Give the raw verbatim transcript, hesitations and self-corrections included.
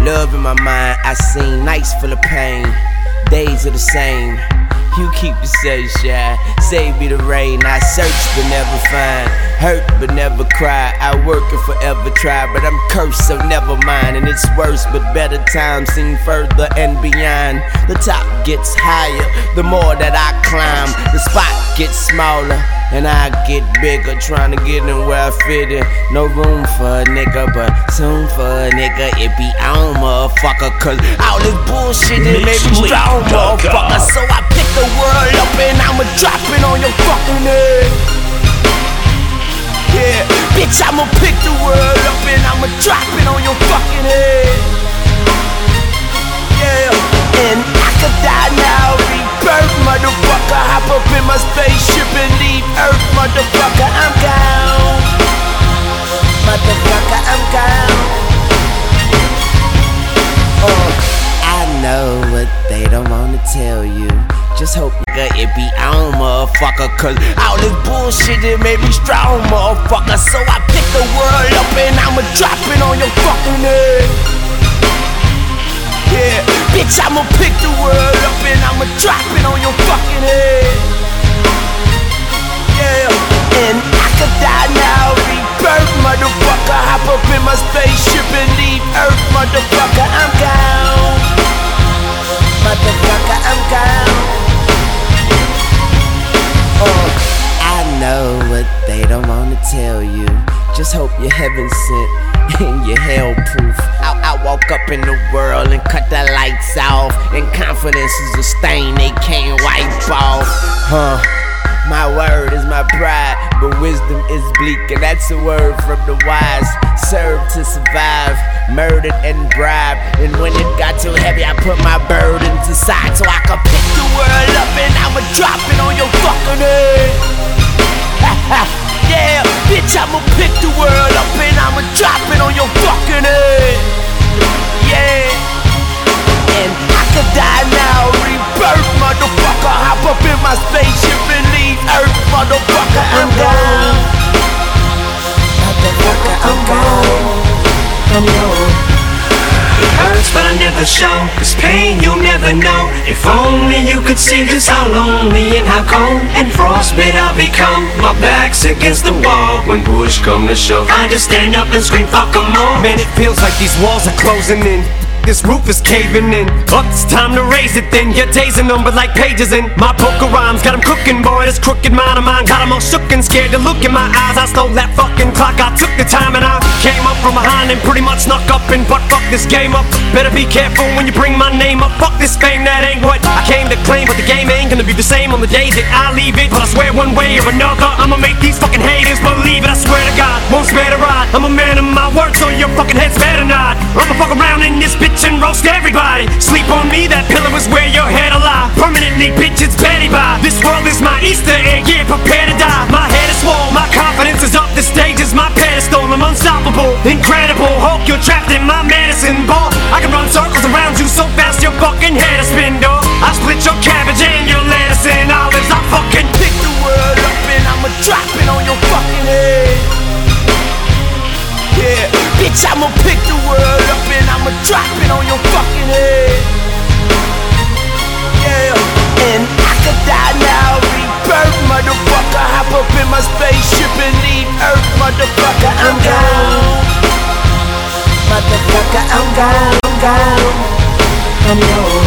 love in my mind. I seen nights full of pain, days are the same. You keep the sunshine, save me the rain. I search but never find, hurt but never cry. I work and forever try, but I'm cursed, so never mind. And it's worse, but better times seem further and beyond. The top gets higher, the more that I climb. The spot gets smaller, and I get bigger, trying to get in where I fit in. No room for a nigga, but soon for a nigga it be on, motherfucker. Cause all this bullshit it made me strong, motherfucker. So I pick the world up and I'ma drop it on your fucking head. Yeah, bitch, I'ma pick the world up and I'ma drop it on your fucking head. Yeah, and I could die now, rebirth, motherfucker. Hop up in my spaceship and leave Earth, motherfucker. I'm gone, motherfucker, I'm gone. Oh, I know what they don't wanna tell you. Just hope nigga it be on, motherfucker. Cause all this bullshit it made me strong, motherfucker. So I pick the world up and I'ma drop it on your fucking head. Yeah, bitch, I'ma pick the world up and I'ma drop it on your fucking head. Yeah, and I could die now, rebirth, motherfucker. Hop up in my spaceship and leave Earth, motherfucker. I'm gone, motherfucker, I'm gone. Oh, I know what they don't wanna tell you. Just hope you're heaven sent and you're hell proof. I, I walk up in the world and cut the lights off, and confidence is a stain they can't wipe off. Huh? My word is my pride, but wisdom is bleak, and that's a word from the wise. Serve to survive, murdered and bribed. And when it got too heavy, I put my burdens aside so I could pick the world up and I'ma drop it on your fucking head. Yeah, bitch, I'ma pick the world up and I'ma drop it on your fucking head. Yeah, and I could die now, rebirth, motherfucker. Hop up in my spaceship and leave Earth, motherfucker. I'm gone, motherfucker, I'm gone. I'm gone. It hurts but I never show, this pain you'll never know. If only you could see just how lonely and how cold and frostbit I've become. My back's against the wall when push come to shove. I just stand up and scream fuck 'em all. Man, it feels like these walls are closing in. This roof is caving in. Up, it's time to raise it then. Your days are numbered like pages in my book of rhymes. Got 'em cooking, boy, this crooked mind of mine. Got 'em all shook and scared to look in my eyes. I stole that fucking clock, I took the time and I came up from behind and pretty much snuck up and butt fuck this game up. Better be careful when you bring my name up. Fuck this fame, that ain't what I came to claim. But the game ain't gonna be the same on the days that I leave it. But I swear one way or another I'ma make these fucking haters believe it. I swear to God, won't spare to ride. I'm a man of my word, so your fucking heads better not. I'ma fuck around in this bitch and roast everybody. Sleep on me, that pillow is where your head alive. Permanently, bitch, it's Betty Bye. This world is my Easter egg, yeah, prepare to die. My head is swole, my confidence is up. The stage is my pedestal, I'm unstoppable, incredible. Hulk, you're trapped in my medicine ball. I can run circles around you so fast your fucking head is spin, dog. I split your cabbage and your lettuce and olives. I fucking pick the world up and I'ma drop it on your fucking head. Yeah, bitch, I'ma pick the world up and I'ma drop it on your fucking head. Yeah, and I could die now, rebirth, motherfucker. Hop up in my spaceship and leave Earth, motherfucker. I'm gone, motherfucker. I'm gone, I'm gone. I'm gone.